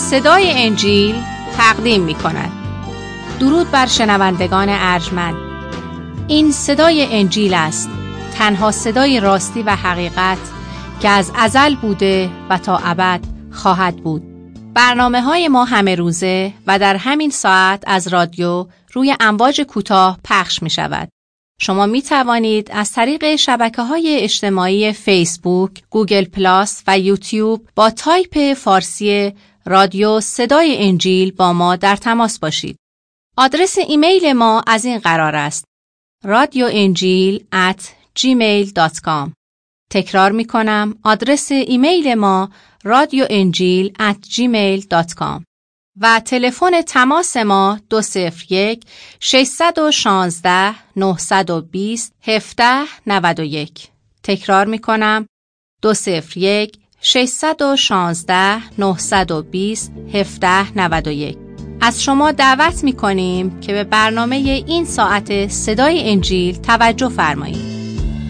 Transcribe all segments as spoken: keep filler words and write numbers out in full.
صدای انجیل تقدیم می کند. درود بر شنوندگان ارجمند. این صدای انجیل است، تنها صدای راستی و حقیقت که از ازل بوده و تا ابد خواهد بود. برنامه های ما همه روزه و در همین ساعت از رادیو روی امواج کوتاه پخش می شود. شما می توانید از طریق شبکه‌های اجتماعی فیسبوک، گوگل پلاس و یوتیوب با تایپ فارسی رادیو صدای انجیل با ما در تماس باشید. آدرس ایمیل ما از این قرار است: رادیو انجیل ات جیمیل دات کام. تکرار می کنم، آدرس ایمیل ما رادیو انجیل ات جیمیل دات کام و تلفن تماس ما دو صفر یک ششصد و شانزده نهصد و بیست هفده نود و یک. تکرار می کنم، دو صفر یک ششصد و شانزده نهصد و بیست هفده نود و یک. از شما دعوت می کنیم که به برنامه این ساعت صدای انجیل توجه فرمایید.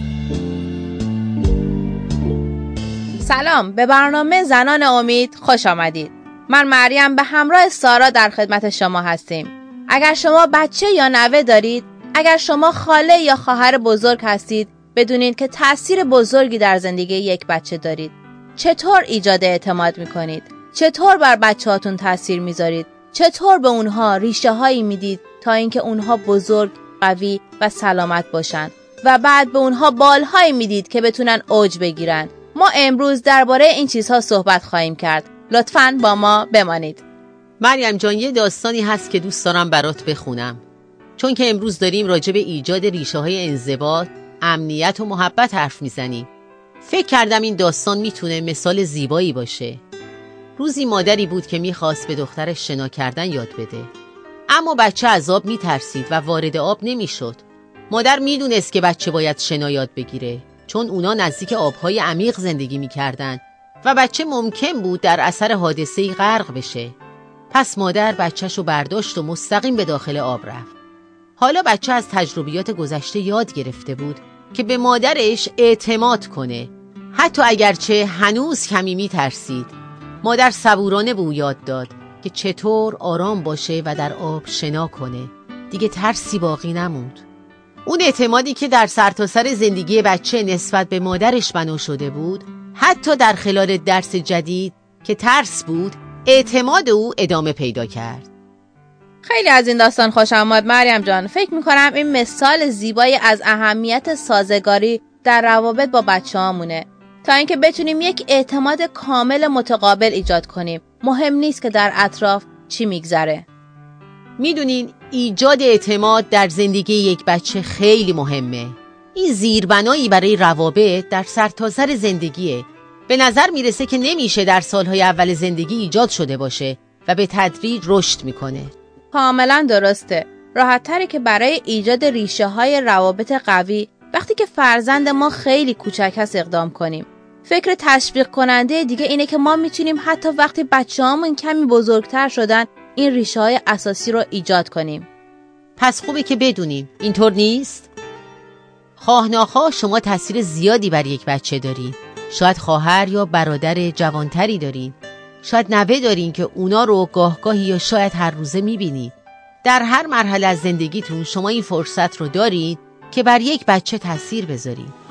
سلام، به برنامه زنان امید خوش آمدید. من مریم به همراه سارا در خدمت شما هستیم. اگر شما بچه یا نوه دارید، اگر شما خاله یا خواهر بزرگ هستید، بدونید که تأثیر بزرگی در زندگی یک بچه دارید. چطور ایجاد اعتماد میکنید؟ چطور بر بچه هاتون تأثیر میذارید؟ چطور به اونها ریشه هایی میدید تا اینکه اونها بزرگ، قوی و سلامت باشن و بعد به اونها بالهایی میدید که بتونن اوج بگیرن؟ ما امروز درباره این چیزها صحبت خواهیم کرد. لطفاً با ما بمانید. مریم جان، یه داستانی هست که دوست دارم برات بخونم، چون که امروز داریم راجع به ایجاد ریشه های انضباط، امنیت و محبت حرف میزنیم. فکر کردم این داستان میتونه مثال زیبایی باشه. روزی مادری بود که میخواست به دخترش شنا کردن یاد بده، اما بچه از آب میترسید و وارد آب نمیشد. مادر میدونست که بچه باید شنا یاد بگیره، چون اونا نزدیک آبهای عمیق زندگی میکردن و بچه ممکن بود در اثر حادثه‌ای غرق بشه. پس مادر بچه‌شو برداشت و مستقیم به داخل آب رفت. حالا بچه از تجربیات گذشته یاد گرفته بود که به مادرش اعتماد کنه، حتی اگرچه هنوز کمی میترسید. مادر صبورانه به او یاد داد که چطور آرام باشه و در آب شنا کنه. دیگه ترسی باقی نموند. اون اعتمادی که در سرتاسر زندگی بچه نسبت به مادرش بنا شده بود، حتی در خلال درس جدید که ترس بود، اعتماد او ادامه پیدا کرد. خیلی از این داستان خوشم آمد مریم جان. فکر میکنم این مثال زیبایی از اهمیت سازگاری در روابط با بچه هامونه، تا اینکه بتونیم یک اعتماد کامل متقابل ایجاد کنیم. مهم نیست که در اطراف چی میگذره. میدونین ایجاد اعتماد در زندگی یک بچه خیلی مهمه. این زیربنایی برای روابط در سرتاسر زندگیه. به نظر میرسه که نمیشه در سالهای اول زندگی ایجاد شده باشه و به تدریج رشد میکنه. کاملا درسته. راحت تره که برای ایجاد ریشه های روابط قوی وقتی که فرزند ما خیلی کوچک هست اقدام کنیم. فکر تشویق کننده دیگه اینه که ما میتونیم حتی وقتی بچه‌هامون کمی بزرگتر شدن این ریشه های اساسی رو ایجاد کنیم. پس خوبه که بدونیم اینطور نیست؟ خواه ناخواه شما تاثیر زیادی بر یک بچه دارین. شاید خواهر یا برادر جوانتری دارین، شاید نوه دارین که اونا رو گاهگاهی یا شاید هر روزه میبینید. در هر مرحله از زندگیتون شما این فرصت رو دارید که بر یک بچه تاثیر بذارید.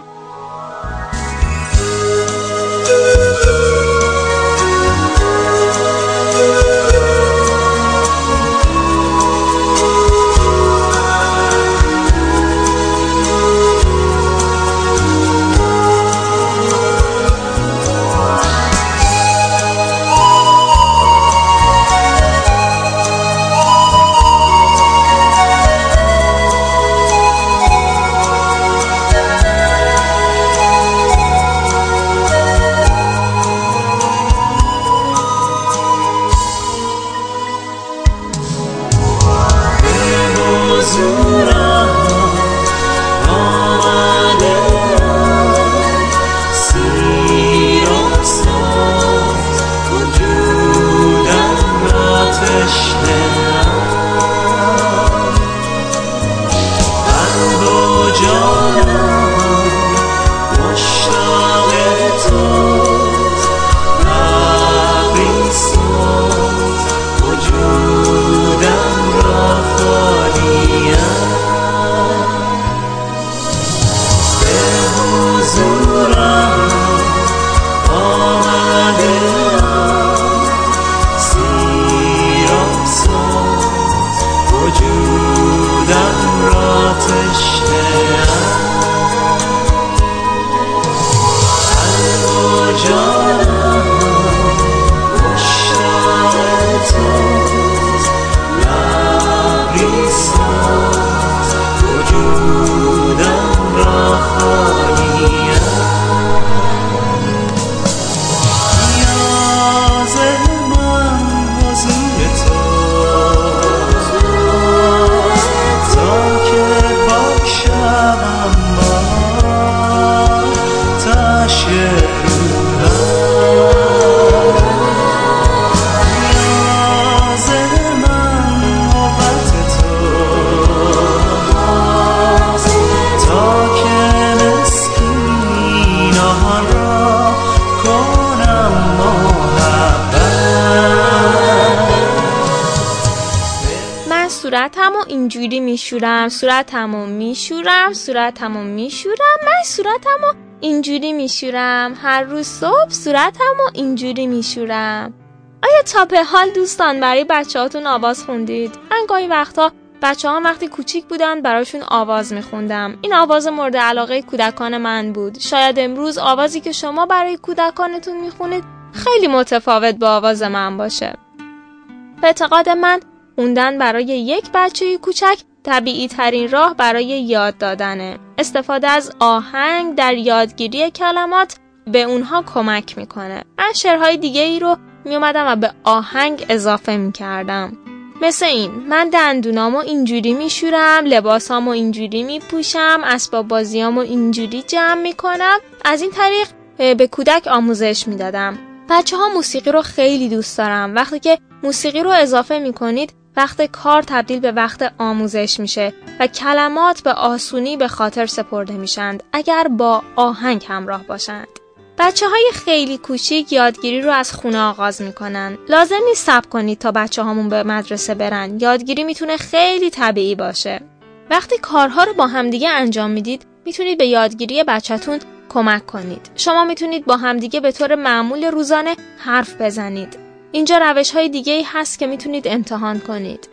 صورتمو اینجوری میشورم، صورتمو میشورم، صورتمو میشورم، من صورتمو اینجوری میشورم، هر روز صبح صورتمو اینجوری میشورم. آیا تا به حال دوستان برای بچه‌هاتون آواز خوندید؟ من گاهی وقتا بچه‌ها وقتی کوچیک بودن براشون آواز میخوندم. این آواز مورد علاقه کودکان من بود. شاید امروز آوازی که شما برای کودکانتون میخونید خیلی متفاوت با آواز من باشه. به اعتقاد من خوندن برای یک بچه کوچک طبیعی ترین راه برای یاد دادنه. استفاده از آهنگ در یادگیری کلمات به اونها کمک میکنه. من شعرهای دیگه ای رو میومدم و به آهنگ اضافه میکردم. مثل این: من دندونامو اینجوری میشورم، لباسامو اینجوری میپوشم، اسباب بازیامو اینجوری جمع میکنم. از این طریق به کودک آموزش میدادم. بچه ها موسیقی رو خیلی دوست دارم. وقتی که موسیقی رو اضافه میکنید وقت کار تبدیل به وقت آموزش میشه و کلمات به آسونی به خاطر سپرده میشند اگر با آهنگ همراه باشند. بچه های خیلی کوچیک یادگیری رو از خونه آغاز میکنن. لازم نیست صبر کنید تا بچه هامون به مدرسه برن. یادگیری میتونه خیلی طبیعی باشه. وقتی کارها رو با همدیگه انجام میدید میتونید به یادگیری بچه‌تون کمک کنید. شما میتونید با همدیگه به طور معمول روزانه حرف بزنید. اینجا روش‌های دیگه‌ای هست که میتونید امتحان کنید.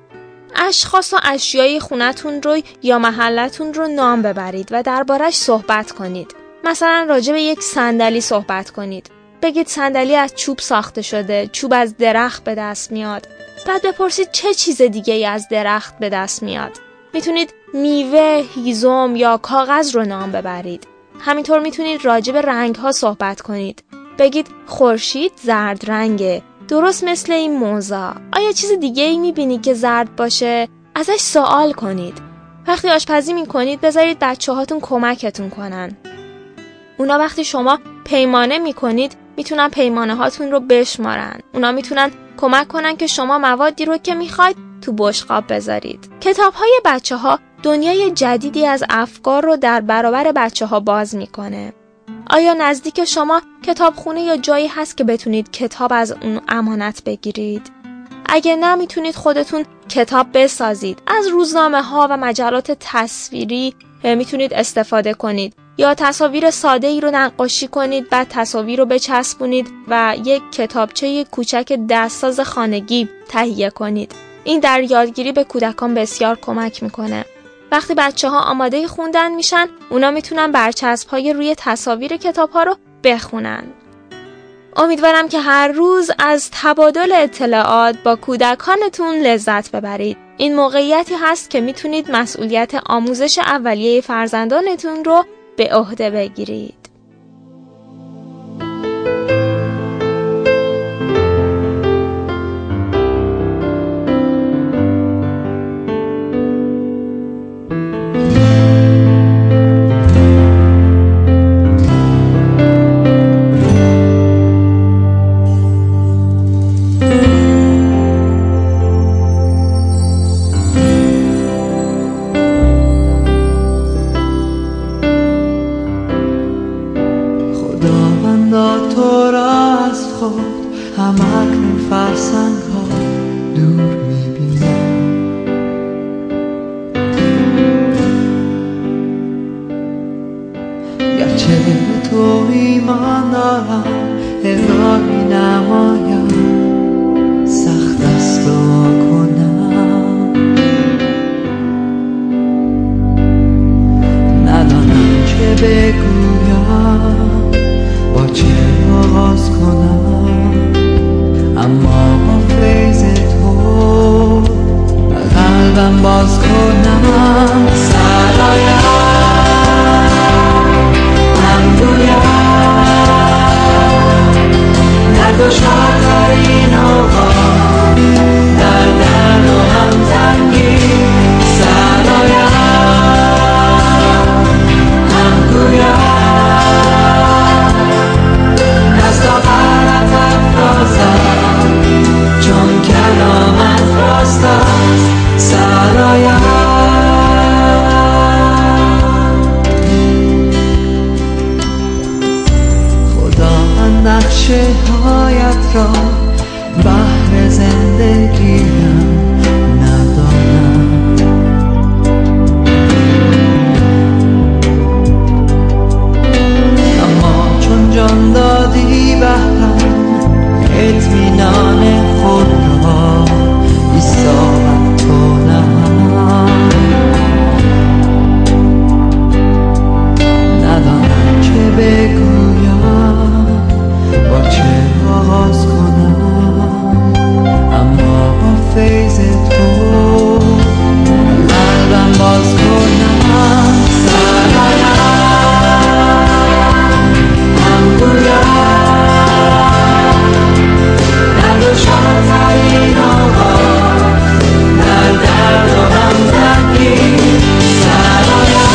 اشخاص و اشیای خونتون رو یا محلتون رو نام ببرید و دربارش صحبت کنید. مثلا راجع به یک صندلی صحبت کنید. بگید صندلی از چوب ساخته شده، چوب از درخت به دست میاد. بعد بپرسید چه چیز دیگه‌ای از درخت به دست میاد. میتونید میوه، هیزم یا کاغذ رو نام ببرید. همینطور میتونید راجع به رنگ‌ها صحبت کنید. بگید خورشید زرد رنگه، درست مثل این موزه. آیا چیز دیگه‌ای می‌بینید که زرد باشه؟ ازش سوال کنید. وقتی آشپزی می‌کنید بذارید بچه‌هاتون کمکتون کنن. اونا وقتی شما پیمانه می‌کنید میتونن پیمانه هاتون رو بشمارن. اونا میتونن کمک کنن که شما موادی رو که می‌خواید تو بشقاب بذارید. کتاب‌های بچه‌ها دنیای جدیدی از افکار رو در برابر بچه‌ها باز می‌کنه. آیا نزدیک شما کتابخونه یا جایی هست که بتونید کتاب از اون امانت بگیرید؟ اگه نه میتونید خودتون کتاب بسازید. از روزنامه ها و مجلات تصویری میتونید استفاده کنید یا تصاویر ساده ای رو نقاشی کنید، بعد تصاویر رو بچسبونید و یک کتابچه کوچک دستساز خانگی تهیه کنید. این در یادگیری به کودکان بسیار کمک میکنه. وقتی بچه ها آماده خوندن میشن، اونا میتونن برچسب های روی تصاویر کتاب ها رو بخونن. امیدوارم که هر روز از تبادل اطلاعات با کودکانتون لذت ببرید. این موقعیتی هست که میتونید مسئولیت آموزش اولیه فرزندانتون رو به عهده بگیرید. تو را از خود هم اکنون فرسنگ ها دور میبینم. گرچه به تو ایمان دارم الهی نمایم، سخت است دعا کنم. ندانم چه بگویم، با چه آغاز کنم، اما با فیض تو قلبم باز کنم. سرایم هم گویم در دشوارترین اوقات، در درد و هم تنگی. سرایم هم گویم دست آخرت افرازم، چون کلامت راست است. سرایم میان خود را ایستادم تا نهم، ندانم که بگویم با چه آغاز کنم، اما با فیض تو قلبم باز کنم. سرایم هم گویم در دشوارترین آواز، در درد و غمزدگی. سرایم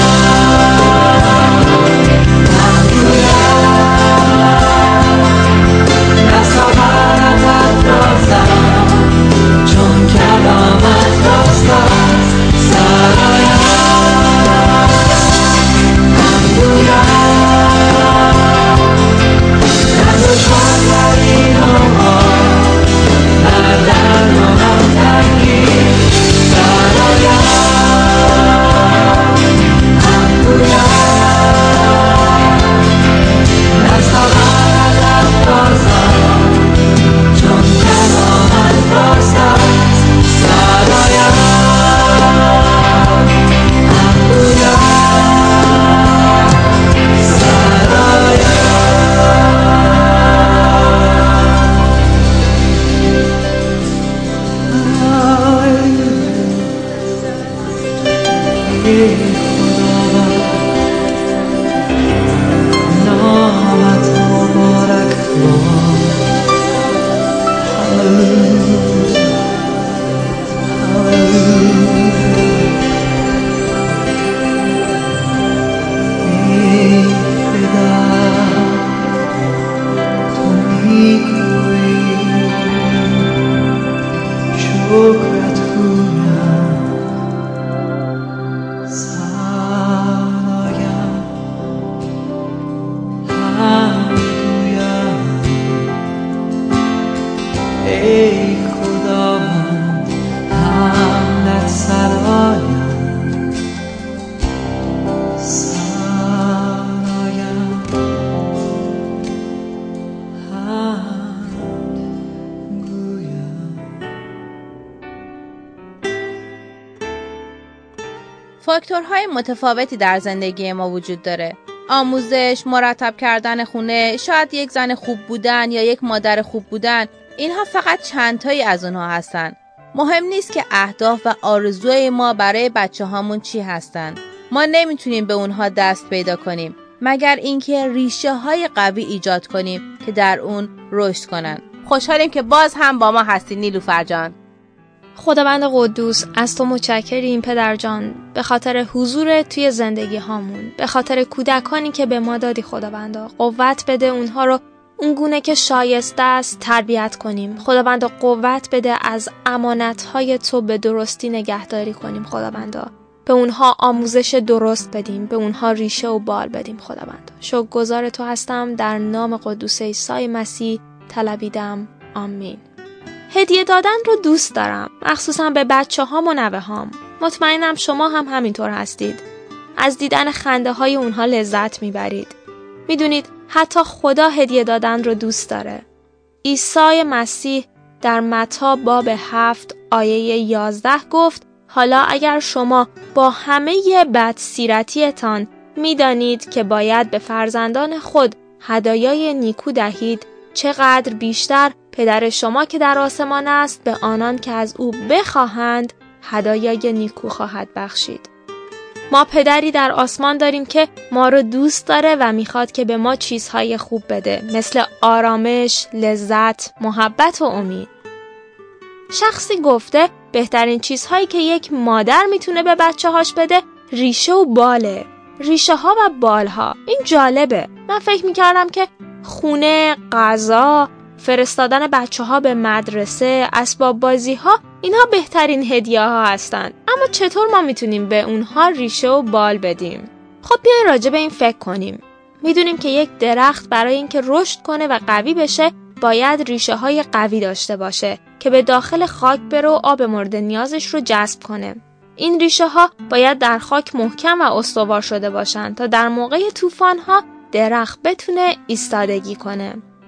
هم گویم دست آخرت افرازم، چون کلامت راست است. سرایم هم گویم در دشوارترین آواز، در درد و غمزدگی. سرایم هم گویم دست آخرت افرازم، چون کلامت راست است. سرایم هم گویم فاکتورهای متفاوتی در زندگی ما وجود داره. آموزش، مرتب کردن خونه، شاید یک زن خوب بودن یا یک مادر خوب بودن، اینها فقط چند تایی از اونها هستن. مهم نیست که اهداف و آرزوی ما برای بچه هامون چی هستن. ما نمیتونیم به اونها دست پیدا کنیم مگر اینکه ریشه های قوی ایجاد کنیم که در اون رشد کنن. خوشحالیم که باز هم با ما هستی نیلوفر جان. خداوند قدوس، از تو متشکریم پدر جان، به خاطر حضور توی زندگی هامون، به خاطر کودکانی که به ما دادی خداوندا. قوت بده اونها رو اونگونه که شایسته است تربیت کنیم. خداوندا قوت بده از امانتهای تو به درستی نگهداری کنیم خداوندا. به اونها آموزش درست بدیم، به اونها ریشه و بال بدیم خداوندا. شکرگزار تو هستم، در نام قدوس عیسی مسیح طلبیدم، آمین. هدیه دادن رو دوست دارم، مخصوصا به بچه هام و نوه هام. مطمئنم شما هم همینطور هستید. از دیدن خنده های اونها لذت میبرید. میدونید حتی خدا هدیه دادن رو دوست داره. عیسی مسیح در متی باب هفت آیه یازده گفت: حالا اگر شما با همه بدسیرتیتان میدانید که باید به فرزندان خود هدایای نیکو دهید، چقدر بیشتر پدر شما که در آسمان است به آنان که از او بخواهند هدایای نیکو خواهد بخشید. ما پدری در آسمان داریم که ما رو دوست داره و میخواد که به ما چیزهای خوب بده، مثل آرامش، لذت، محبت و امید. شخصی گفته بهترین چیزهایی که یک مادر میتونه به بچه هاش بده ریشه و باله. ریشه ها و بال ها. این جالبه. من فکر میکردم که خونه، غذا، فرستادن بچه ها به مدرسه، اسباب بازی ها، اینها بهترین هدیه ها هستن. اما چطور ما میتونیم به اونها ریشه و بال بدیم؟ خب بیاین راجع به این فکر کنیم. میدونیم که یک درخت برای اینکه رشد کنه و قوی بشه باید ریشه های قوی داشته باشه که به داخل خاک بره و آب مورد نیازش رو جذب کنه. این ریشه ها باید در خاک محکم و استوار شده باشن تا در موقع طوفان ها درخت بتونه ایستادگی کنه.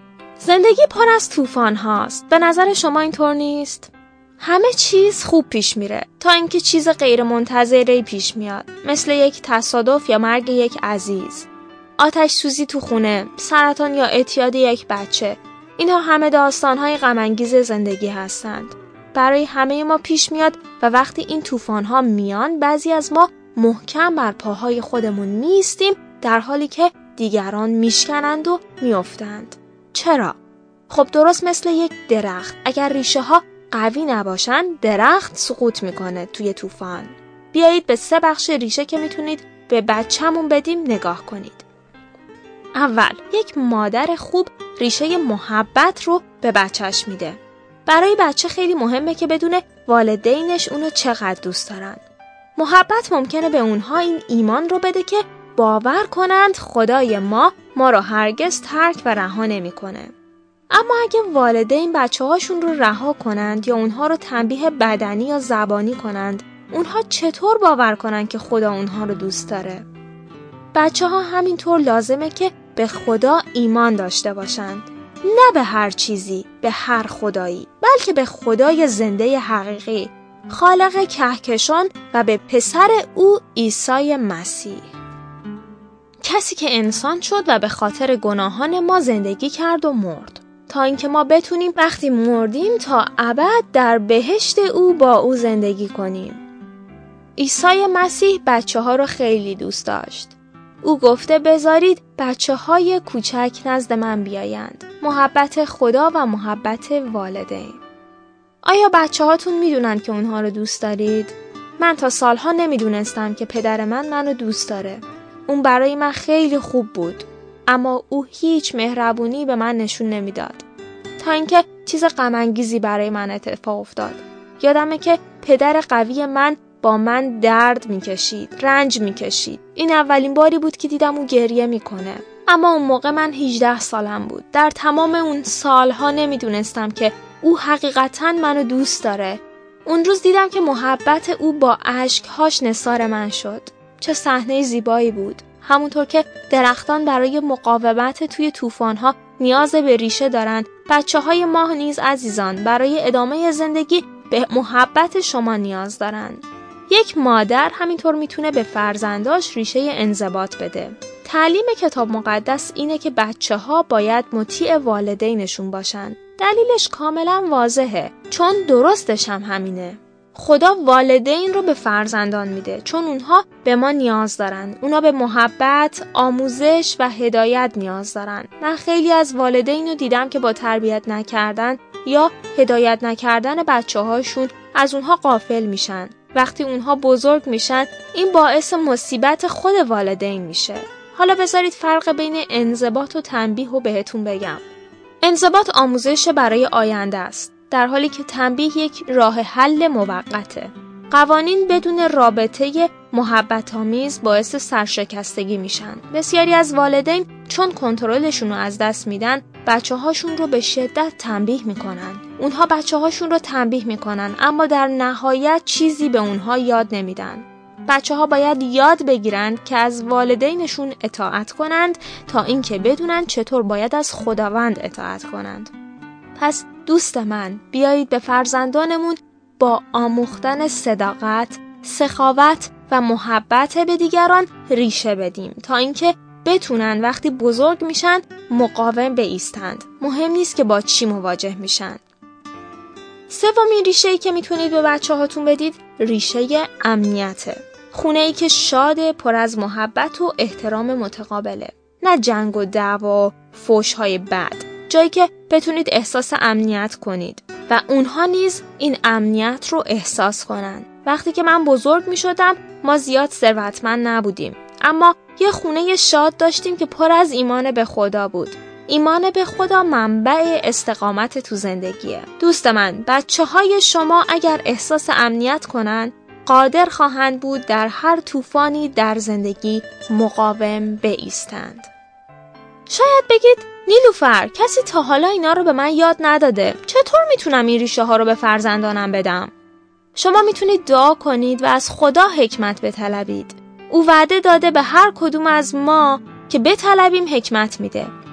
زندگی پر از طوفان هاست. به نظر شما اینطور نیست؟ همه چیز خوب پیش میره تا اینکه چیز غیر منتظره‌ای پیش میاد، مثل یک تصادف یا مرگ یک عزیز، آتش سوزی تو خونه، سرطان یا اعتیاد یک بچه. اینها همه داستان‌های غم‌انگیز زندگی هستند. برای همه ما پیش میاد و وقتی این طوفان‌ها میان، بعضی از ما محکم بر پاهای خودمون میستیم، در حالی که دیگران میشکنند و میافتند. چرا؟ خب درست مثل یک درخت، اگر ریشه ها قوی نباشن، درخت سقوط میکنه توی طوفان. بیایید به سه بخش ریشه که میتونید به بچه‌مون بدیم نگاه کنید. اول، یک مادر خوب ریشه محبت رو به بچهش میده. برای بچه خیلی مهمه که بدونه والدینش اونو چقدر دوست دارن. محبت ممکنه به اونها این ایمان رو بده که باور کنند خدای ما ما رو هرگز ترک و رها نمی‌کنه. اما اگه والدین بچه‌هاشون رو رها کنند یا اونها رو تنبیه بدنی یا زبانی کنند، اونها چطور باور کنند که خدا اونها رو دوست داره؟ بچه‌ها همینطور لازمه که به خدا ایمان داشته باشند. نه به هر چیزی، به هر خدایی، بلکه به خدای زنده حقیقی، خالق کهکشان و به پسر او عیسی مسیح. کسی که انسان شد و به خاطر گناهان ما زندگی کرد و مرد، تا اینکه ما بتونیم وقتی مردیم تا ابد در بهشت او با او زندگی کنیم. عیسی مسیح بچه ها رو خیلی دوست داشت. او گفته بذارید بچه های کوچک نزد من بیایند. محبت خدا و محبت والدین. آیا بچه هاتون میدونن که اونها رو دوست دارید؟ من تا سالها نمیدونستم که پدر من منو دوست داره. اون برای من خیلی خوب بود، اما او هیچ مهربونی به من نشون نمیداد. تا اینکه چیز غم‌انگیزی برای من اتفاق افتاد. یادمه که پدر قوی من با من درد میکشید، رنج میکشید. این اولین باری بود که دیدم او گریه میکنه. اما اون موقع من هجده سالم بود. در تمام اون سالها نمیدونستم که او حقیقتاً منو دوست داره. اون روز دیدم که محبت او با اشک‌هاش نثار من شد. چه صحنه زیبایی بود. همونطور که درختان برای مقاومت توی طوفان‌ها نیاز به ریشه دارند، بچه‌های ما نیز عزیزان برای ادامه زندگی به محبت شما نیاز دارند. یک مادر همینطور میتونه به فرزنداش ریشه انضباط بده. تعلیم کتاب مقدس اینه که بچه‌ها باید مطیع والدینشون باشن. دلیلش کاملا واضحه، چون درستش هم همینه. خدا والدین رو به فرزندان میده چون اونها به ما نیاز دارن. اونا به محبت، آموزش و هدایت نیاز دارن. من خیلی از والدین رو دیدم که با تربیت نکردن یا هدایت نکردن بچه هاشون از اونها غافل میشن. وقتی اونها بزرگ میشن این باعث مصیبت خود والدین میشه. حالا بذارید فرق بین انضباط و تنبیه رو بهتون بگم. انضباط آموزش برای آینده است، در حالی که تنبیه یک راه حل موقته. قوانین بدون رابطه محبت آمیز باعث سرشکستگی میشن. بسیاری از والدین چون کنترلشون رو از دست میدن، بچه هاشون رو به شدت تنبیه میکنن. اونها بچه هاشون رو تنبیه میکنن اما در نهایت چیزی به اونها یاد نمیدن. بچه ها باید یاد بگیرند که از والدینشون اطاعت کنند تا اینکه بدونن چطور باید از خداوند اطاعت کنند. پس دوست من، بیایید به فرزندانمون با آموختن صداقت، سخاوت و محبت به دیگران ریشه بدیم تا اینکه بتونن وقتی بزرگ میشن مقاوم بایستند. مهم نیست که با چی مواجه میشن. سومین ریشه‌ای که میتونید به بچه هاتون بدید ریشه امنیته. خونه‌ای که شاد، پر از محبت و احترام متقابله. نه جنگ و دعوا و فحش‌های بد. جایی که بتونید احساس امنیت کنید و اونها نیز این امنیت رو احساس کنن. وقتی که من بزرگ می شدم ما زیاد ثروتمند نبودیم، اما یه خونه شاد داشتیم که پر از ایمان به خدا بود. ایمان به خدا منبع استقامت تو زندگیه. دوست من، بچه های شما اگر احساس امنیت کنن قادر خواهند بود در هر طوفانی در زندگی مقاوم بایستند. شاید بگید نیلوفر، کسی تا حالا اینا رو به من یاد نداده. چطور میتونم این ریشه ها رو به فرزندانم بدم؟ شما میتونید دعا کنید و از خدا حکمت بطلبید. او وعده داده به هر کدوم از ما که بطلبیم حکمت میده.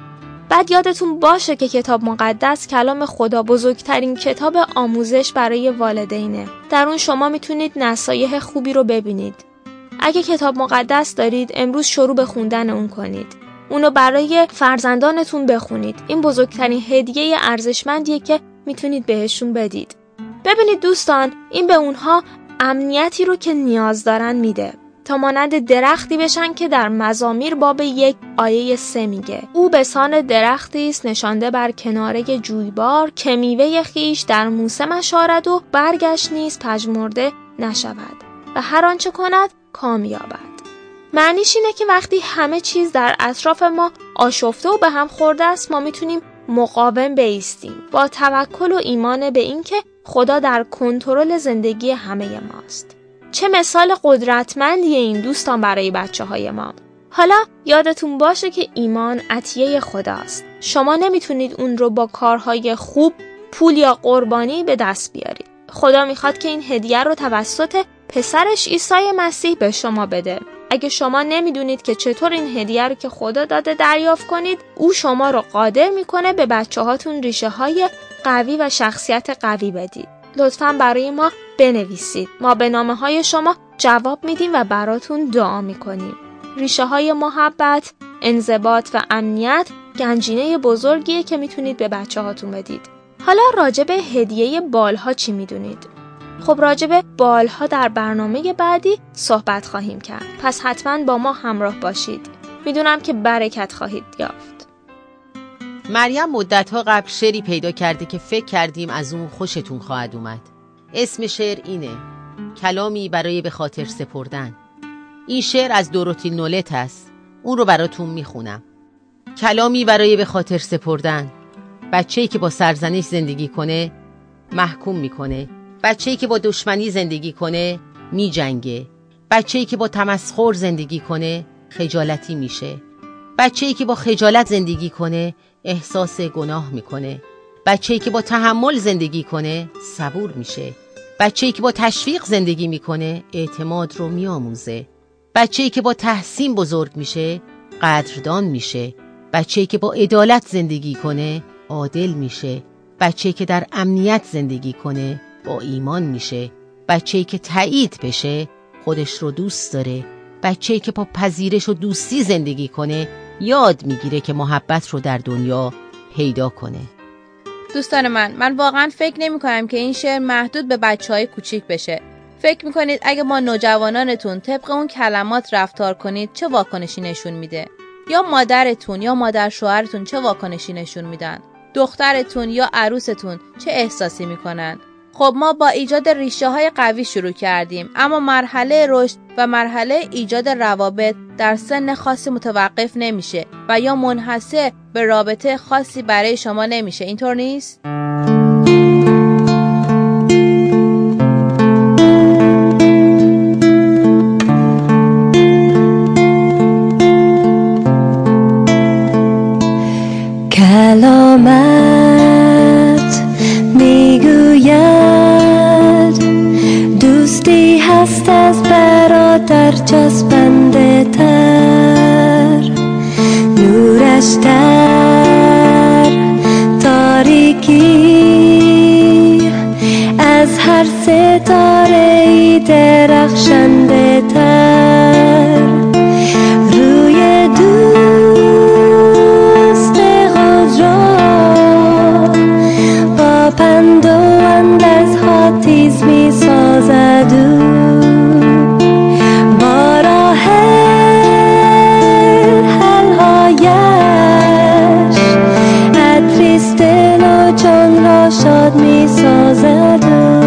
بعد یادتون باشه که کتاب مقدس کلام خدا بزرگترین کتاب آموزش برای والدینه. در اون شما میتونید نصایح خوبی رو ببینید. اگه کتاب مقدس دارید امروز شروع به خوندن اون کنید. اونو برای فرزندانتون بخونید. این بزرگترین هدیه ارزشمندیه که میتونید بهشون بدید. ببینید دوستان، این به اونها امنیتی رو که نیاز دارن میده تا مانند درختی بشن که در مزامیر باب یک آیه سه میگه او به سان درختی است نشانده بر کناره جویبار که میوه خیش در موسمش آرد و برگش نیز پژمرده نشود و هر آنچه کند کامیابد. معنیش اینه که وقتی همه چیز در اطراف ما آشفته و به هم خورده است ما میتونیم مقاوم بایستیم با توکل و ایمان به این که خدا در کنترل زندگی همه ماست. چه مثال قدرتمندیه این دوستان برای بچه های ما. حالا یادتون باشه که ایمان عطیه خداست. شما نمیتونید اون رو با کارهای خوب، پول یا قربانی به دست بیارید. خدا میخواد که این هدیه رو توسط پسرش عیسی مسیح به شما بده. اگه شما نمیدونید که چطور این هدیه رو که خدا داده دریافت کنید، او شما رو قادر میکنه به بچه هاتون ریشه های قوی و شخصیت قوی بدید. لطفاً برای ما بنویسید. ما به نامه های شما جواب میدیم و براتون دعا میکنیم. ریشه های محبت، انضباط و امنیت گنجینه بزرگیه که میتونید به بچه هاتون بدید. حالا راجع به هدیه بالها چی میدونید؟ خب راجع به بالها در برنامه بعدی صحبت خواهیم کرد. پس حتما با ما همراه باشید. میدونم که برکت خواهید یافت. مریم مدت‌ها قبل شعری پیدا کرده که فکر کردیم از اون خوشتون خواهد اومد. اسم شعر اینه: کلامی برای به خاطر سپردن. این شعر از دوروتی نولت است. اون رو براتون میخونم. کلامی برای به خاطر سپردن. بچه‌ای که با سرزنش زندگی کنه محکوم میکنه. بچه‌ای که با دشمنی زندگی کنه میجنگه. بچه‌ای که با تمسخر زندگی کنه خجالتی میشه. بچه‌ای که با خجالت زندگی کنه احساس گناه میکنه. بچه‌ای که با تحمل زندگی کنه صبور میشه. بچه‌ای که با تشویق زندگی میکنه اعتماد رو میآموزه. بچه‌ای که با تحسین بزرگ میشه قدردان میشه. بچه‌ای که با عدالت زندگی کنه عادل میشه. بچه‌ای که در امنیت زندگی کنه با ایمان میشه. بچه‌ای که تایید بشه خودش رو دوست داره. بچه‌ای که با پذیرش و دوستی زندگی کنه یاد میگیره که محبت رو در دنیا پیدا کنه. دوستان من من واقعا فکر نمی کنم که این شعر محدود به بچهای کوچیک بشه. فکر میکنید اگه ما نوجوانانتون طبق اون کلمات رفتار کنید چه واکنشی نشون میده؟ یا مادرتون یا مادر شوهرتون چه واکنشی نشون میدن؟ دخترتون یا عروستون چه احساسی میکنن؟ خب ما با ایجاد ریشه های قوی شروع کردیم، اما مرحله رشد و مرحله ایجاد روابط در سن خاصی متوقف نمیشه و یا منحصر به رابطه خاصی برای شما نمیشه. اینطور نیست؟ کلامت میگوید دوستی هست از برادر چسبنده تر، نورش در تاریکی از هر ستاره ای درخشنده تر. روی دوست خود را با پند و اندرزها تیز می سازد او، با راه حلهایش عطریست دل و جان را شاد می سازد او.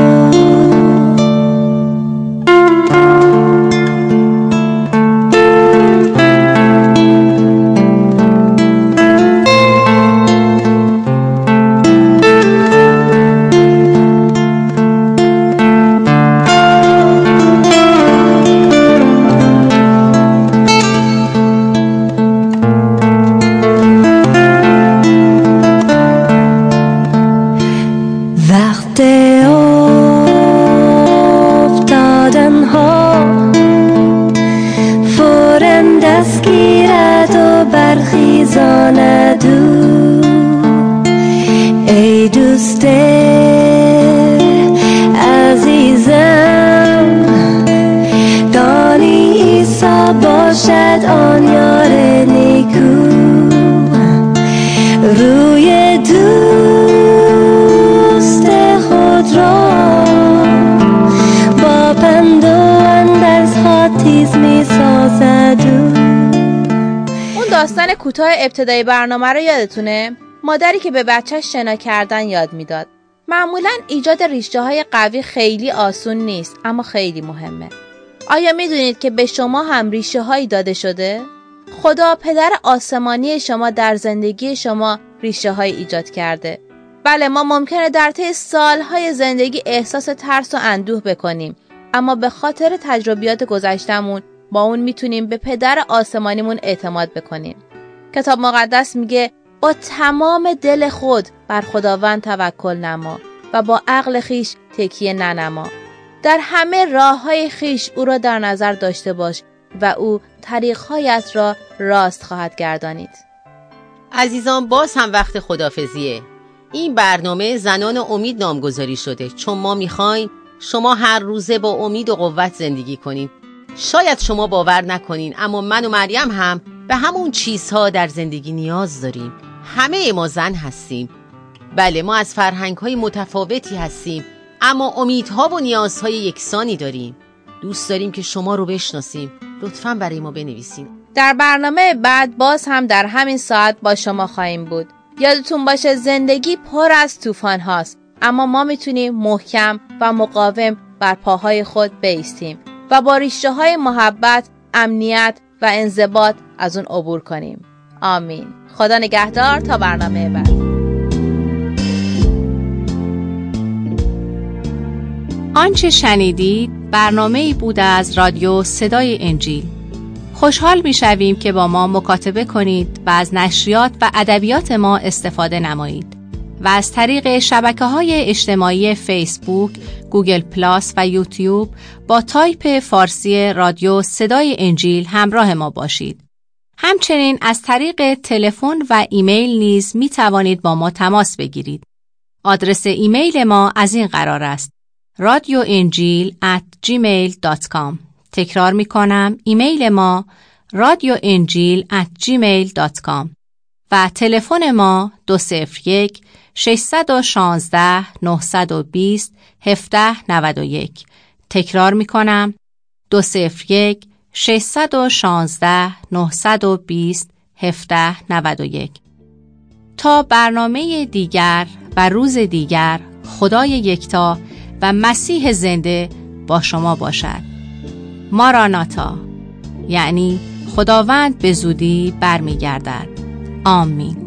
دست گیرد و برخیزاند او. کوتاه ابتدای برنامه رو یادتونه؟ مادری که به بچه‌ش شنا کردن یاد میداد. معمولاً ایجاد ریشه‌های قوی خیلی آسون نیست، اما خیلی مهمه. آیا میدونید که به شما هم ریشه‌هایی داده شده؟ خدا پدر آسمانی شما در زندگی شما ریشه‌هایی ایجاد کرده. بله، ما ممکنه در طی سالهای زندگی احساس ترس و اندوه بکنیم، اما به خاطر تجربیات گذشتمون با اون میتونیم به پدر آسمانیمون اعتماد بکنیم. کتاب مقدس میگه با تمام دل خود بر خداوند توکل نما و با عقل خیش تکیه ننما. در همه راه‌های خیش او را در نظر داشته باش و او طریق‌هایت را راست خواهد گردانید. عزیزان، باز هم وقت خداحافظیه. این برنامه زنان امید نامگذاری شده، چون ما میخوایم شما هر روزه با امید و قوت زندگی کنین. شاید شما باور نکنین، اما من و مریم هم به همون چیزها در زندگی نیاز داریم. همه ما زن هستیم. بله، ما از فرهنگ‌های متفاوتی هستیم، اما امیدها و نیازهای یکسانی داریم. دوست داریم که شما رو بشناسیم. لطفاً برای ما بنویسین. در برنامه بعد باز هم در همین ساعت با شما خواهیم بود. یادتون باشه زندگی پر از طوفان هاست، اما ما میتونیم محکم و مقاوم بر پاهای خود بایستیم و با ریشه های محبت، امنیت و انضباط از اون عبور کنیم. آمین. خدا نگهدار تا برنامه بعد. آنچه شنیدید برنامه‌ای بود از رادیو صدای انجیل. خوشحال می‌شویم که با ما مکاتبه کنید و از نشریات و ادبیات ما استفاده نمایید و از طریق شبکه‌های اجتماعی فیسبوک، گوگل پلاس و یوتیوب با تایپ فارسی رادیو صدای انجیل همراه ما باشید. همچنین از طریق تلفن و ایمیل نیز می توانید با ما تماس بگیرید. آدرس ایمیل ما از این قرار است: رادیو انجیل ات جیمیل دات کام. تکرار می کنم، ایمیل ما رادیو انجیل ات جیمیل دات کام و تلفن ما دو صفر یک ششصد و شانزده نهصد و بیست هفده نود و یک. تکرار می کنم، دو صفر یک ششصد و شانزده نهصد و بیست هفده نود و یک. تا برنامه دیگر و روز دیگر، خدای یکتا و مسیح زنده با شما باشد. ماراناتا، یعنی خداوند به زودی برمیگردد. آمین.